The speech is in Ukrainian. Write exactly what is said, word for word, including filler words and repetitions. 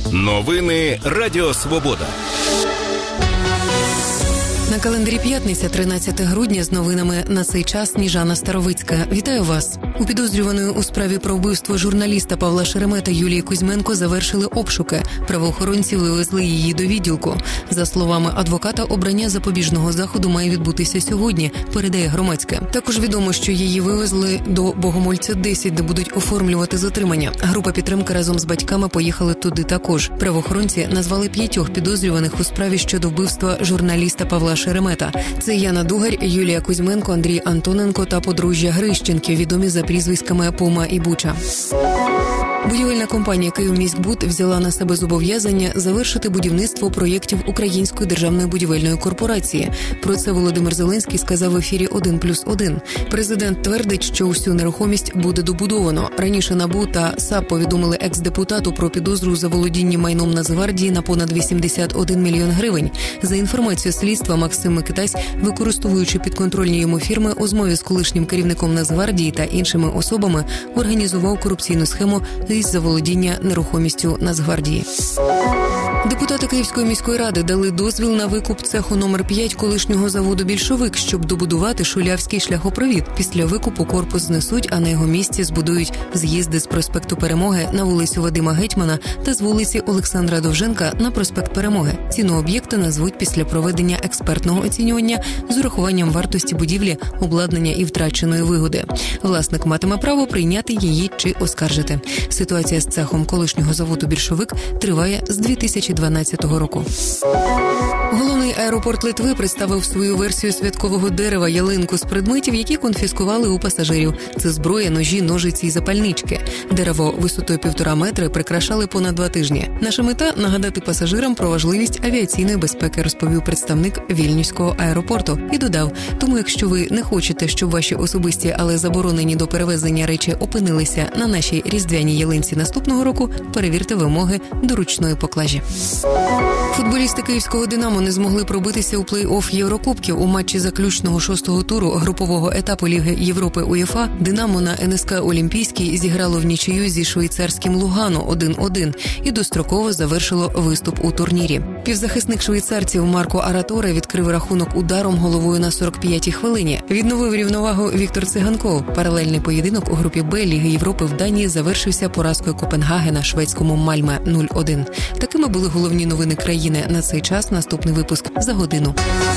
Новини Радіо Свобода. На календарі п'ятниця, тринадцяте грудня, з новинами на цей час Сніжана Старовицька. Вітаю вас. У підозрюваної у справі про вбивство журналіста Павла Шеремета Юлії Кузьменко завершили обшуки. Правоохоронці вивезли її до відділку. За словами адвоката, обрання запобіжного заходу має відбутися сьогодні, передає Громадське. Також відомо, що її вивезли до Богомольця десять, де будуть оформлювати затримання. Група підтримки разом з батьками поїхали туди також. Правоохоронці назвали п'ятьох підозрюваних у справі щодо вбивства журналіста Павла Шеремета. Це Яна Дугарь, Юлія Кузьменко, Андрій Антоненко та подружжя Грищенків, відомі за прізвиськами Пума і Буча. Будівельна компанія «Київміськбуд» взяла на себе зобов'язання завершити будівництво проєктів Української державної будівельної корпорації. Про це Володимир Зеленський сказав в ефірі один плюс один. Президент твердить, що усю нерухомість буде добудовано. Раніше НАБУ та САП повідомили екс-депутату про підозру за володіння майном Нацгвардії на понад вісімдесят один мільйон гривень. За інформацією слідства, Максим Микитась, використовуючи підконтрольні йому фірми, у змові з колишнім керівником Нацгвардії та іншими особами організував корупційну схему із заволодіння нерухомістю Нацгвардії. Депутати Київської міської ради дали дозвіл на викуп цеху номер п'ять колишнього заводу «Більшовик», щоб добудувати Шулявський шляхопровід. Після викупу корпус знесуть, а на його місці збудують з'їзди з проспекту Перемоги на вулицю Вадима Гетьмана та з вулиці Олександра Довженка на проспект Перемоги. Ціну об'єкта назвуть після проведення експертного оцінювання з урахуванням вартості будівлі, обладнання і втраченої вигоди. Власник матиме право прийняти її чи оскаржити. Ситуація з цехом колишнього заводу «Більшовик» триває з дві тисячі дванадцятого року. Головний аеропорт Литви представив свою версію святкового дерева – ялинку з предметів, які конфіскували у пасажирів. Це зброя, ножі, ножиці і запальнички. Дерево висотою півтора метри прикрашали понад два тижні. Наша мета – нагадати пасажирам про важливість авіаційної безпеки, розповів представник Вільнюського аеропорту. І додав, тому якщо ви не хочете, щоб ваші особисті, але заборонені до перевезення речі опинилися на нашій різдвяній ялинці наступного року, перевірте вимоги до ручної поклажі. Футболісти київського «Динамо» не змогли пробитися у плей-офф Єврокубків. У матчі заключного шостого туру групового етапу Ліги Європи УЄФА «Динамо» на ен ес ка Олімпійський зіграло в нічию зі швейцарським «Лугано» один один і достроково завершило виступ у турнірі. Півзахисник швейцарців Марко Араторе відкрив рахунок ударом головою на сорок п'ятій хвилині. Відновив рівновагу Віктор Циганков. Паралельний поєдинок у групі Б Ліги Європи в Данії завершився поразкою Копенгагена шведському Мальме нуль один. Такими були головні новини країни на цей час. Наступний випуск за годину.